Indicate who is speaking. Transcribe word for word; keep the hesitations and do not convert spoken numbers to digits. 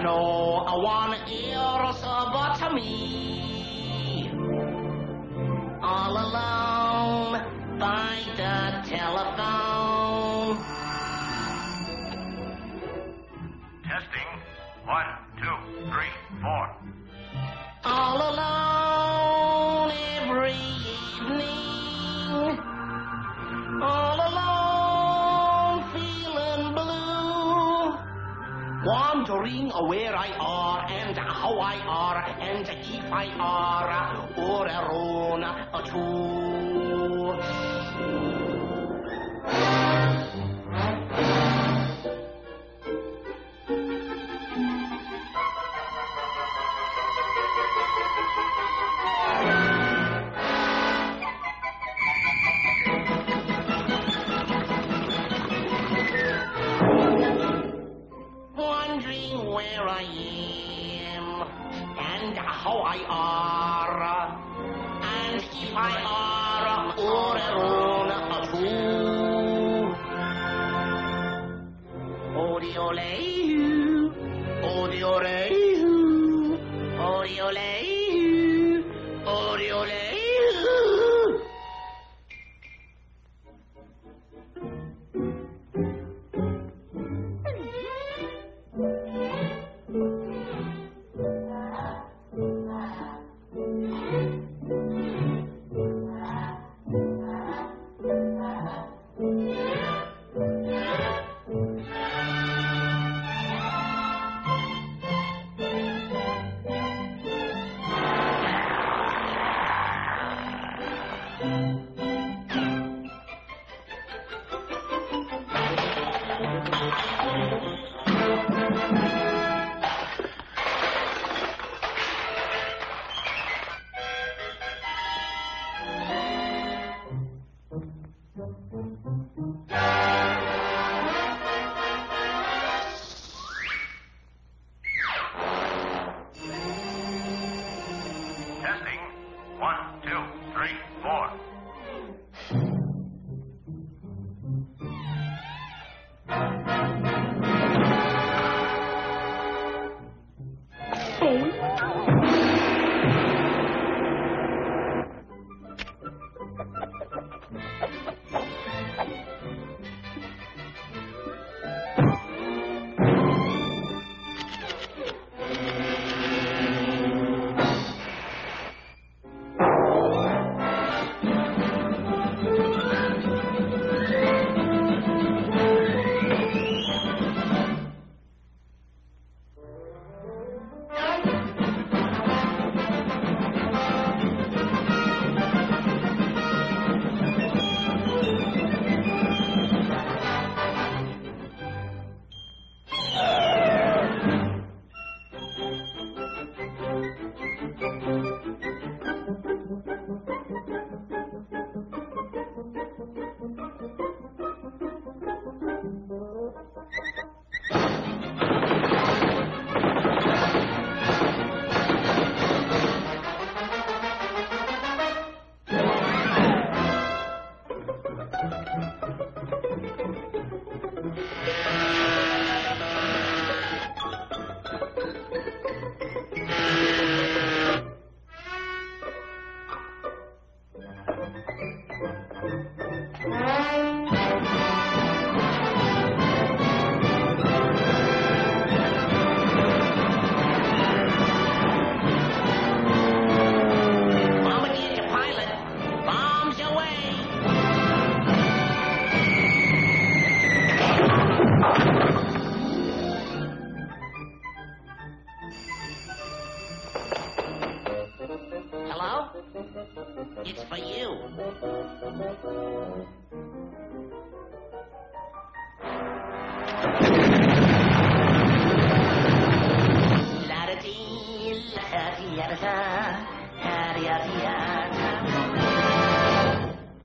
Speaker 1: no one else but me. All alone by the telephone.
Speaker 2: Testing. One, two, three, four.
Speaker 1: All alone every evening. All alone feeling blue. Wondering where I are and how I are and if I are or alone too. Wondering where I am and how I are and if I are or alone too. Odioleu, odioleu, odioleu, odioleu.